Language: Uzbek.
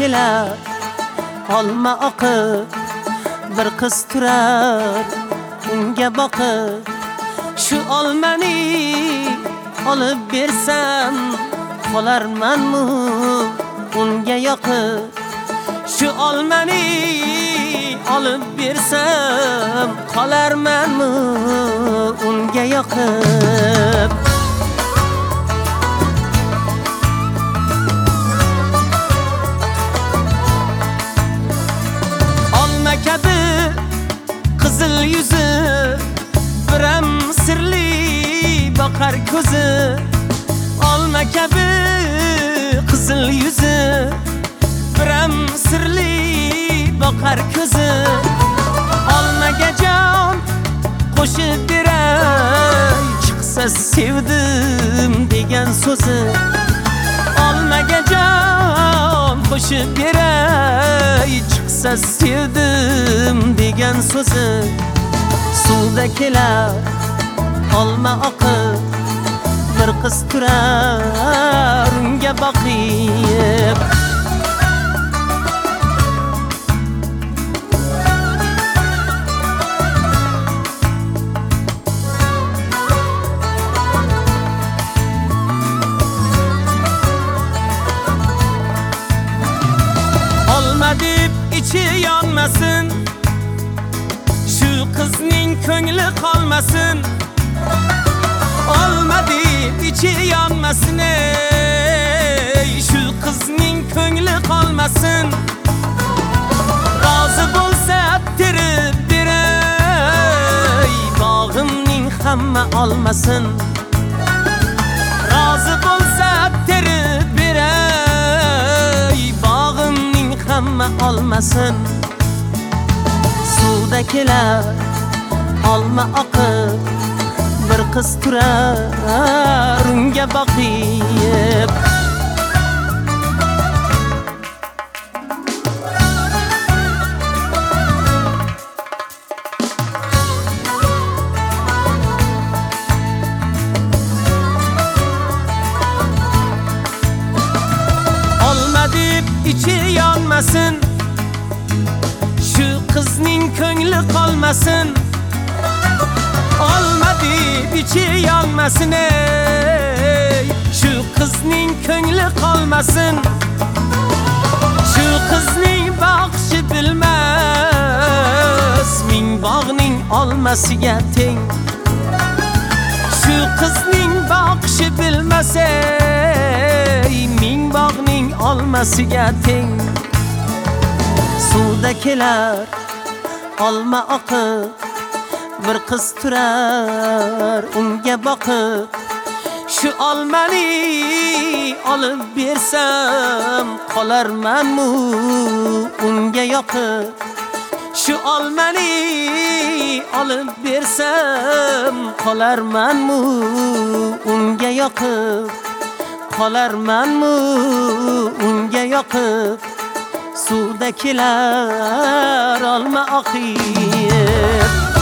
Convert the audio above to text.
kelar olma oqib, bir qiz turar unga boqib. Shu olmani olib bersam qolarmanmi unga yoqib. Shu olmani olib bersam qolarmanmi unga yoqib. Olma kabi qizil yuzi, biram sirli boqar ko'zi. Olma kabi qizil yuzi, biram sirli boqar ko'zi. Olmaga jon qo'shib beray, chiqsa sevdim degan so'zi. Olmaga jon qo'shib beray, chiqsa sevdim degan so'zi. Suvda kelar olma oqib, bir qiz turar unga boqib. Olma deb ichi yonmasin, shu qizning ko'ngli qolmasin. Olma deb ichi yonmasin, shu qizning ko'ngli qolmasin. Rozi bo'lsa terib beray, bog'imning hamma olmasin. Rozi bo'lsa terib beray, bog'imning hamma olmasin. Suvda kelar olma oqib, bir qiz turar unga boqib. Olma deb ichi yonmasin, shu qizning ko'ngli qolmasin. Olma deb ichi yonmasin, shu qizning ko'ngli qolmasin. Shu qizning boqishi bilmas, ming bog'ning olmasiga teng. Shu qizning boqishi bilmas, ming bog'ning olmasiga teng. Suvda kelar olma oqib, bir qiz turar unga boqib. Shu olmani olib bersam qolarmanmi unga yoqib. Shu olmani olib bersam qolarmanmi unga yoqib. Qolarmanmi unga yoqib. Suvda kelar olma oqib.